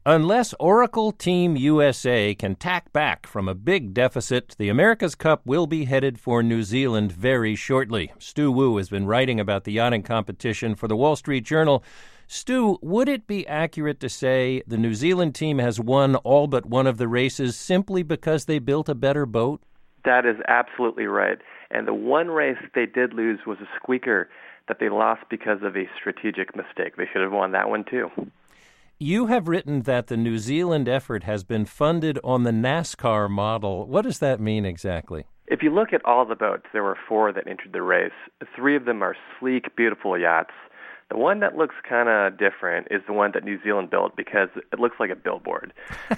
Unless Oracle Team USA can tack back from a big deficit, the America's Cup will be headed for New Zealand very shortly. Stu Wu has been writing about the yachting competition for the Wall Street Journal. Stu, would it be accurate to say the New Zealand team has won all but one of the races simply because they built a better boat? That is absolutely right. And the one race they did lose was a squeaker that they lost because of a strategic mistake. They should have won that one too. You have written that the New Zealand effort has been funded on the NASCAR model. What does that mean exactly? If you look at all the boats, there were 4 that entered the race. 3 of them are sleek, beautiful yachts. The one that looks kind of different is the one that New Zealand built because it looks like a billboard.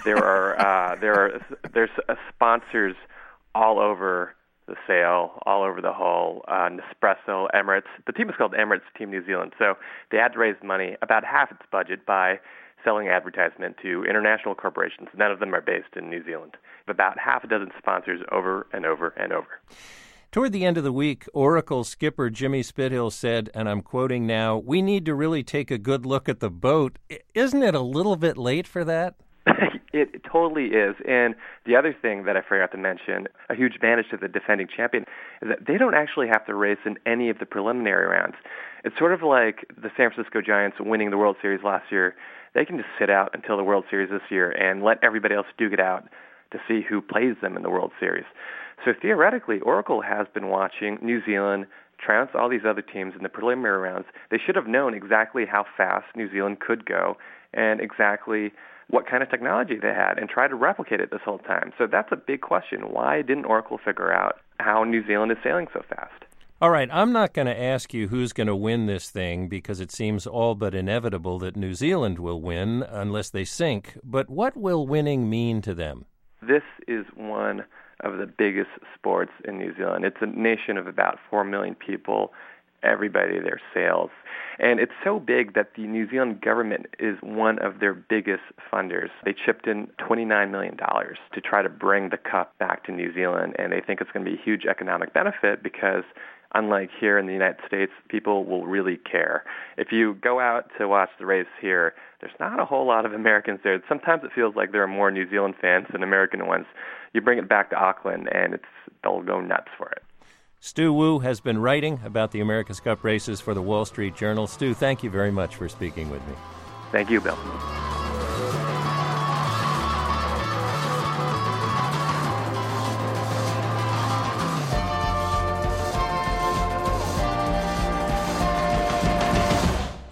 There's sponsors all over the sail, all over the hull, Nespresso, Emirates. The team is called Emirates Team New Zealand, so they had to raise money, about half its budget, by selling advertisement to international corporations. None of them are based in New Zealand. About half a dozen sponsors over and over and over. Toward the end of the week, Oracle skipper Jimmy Spithill said, and I'm quoting now, "We need to really take a good look at the boat." Isn't it a little bit late for that? It totally is. And the other thing that I forgot to mention, a huge advantage to the defending champion, is that they don't actually have to race in any of the preliminary rounds. It's sort of like the San Francisco Giants winning the World Series last year. They can just sit out until the World Series this year and let everybody else duke it out to see who plays them in the World Series. So theoretically, Oracle has been watching New Zealand trounce all these other teams in the preliminary rounds. They should have known exactly how fast New Zealand could go and exactly what kind of technology they had and try to replicate it this whole time. So that's a big question. Why didn't Oracle figure out how New Zealand is sailing so fast? All right, I'm not going to ask you who's going to win this thing because it seems all but inevitable that New Zealand will win unless they sink. But what will winning mean to them? This is one of the biggest sports in New Zealand. It's a nation of about 4 million people. Everybody there sails. And it's so big that the New Zealand government is one of their biggest funders. They chipped in $29 million to try to bring the cup back to New Zealand, and they think it's going to be a huge economic benefit because unlike here in the United States, people will really care. If you go out to watch the race here, there's not a whole lot of Americans there. Sometimes it feels like there are more New Zealand fans than American ones. You bring it back to Auckland, and they'll go nuts for it. Stu Wu has been writing about the America's Cup races for the Wall Street Journal. Stu, thank you very much for speaking with me. Thank you, Bill.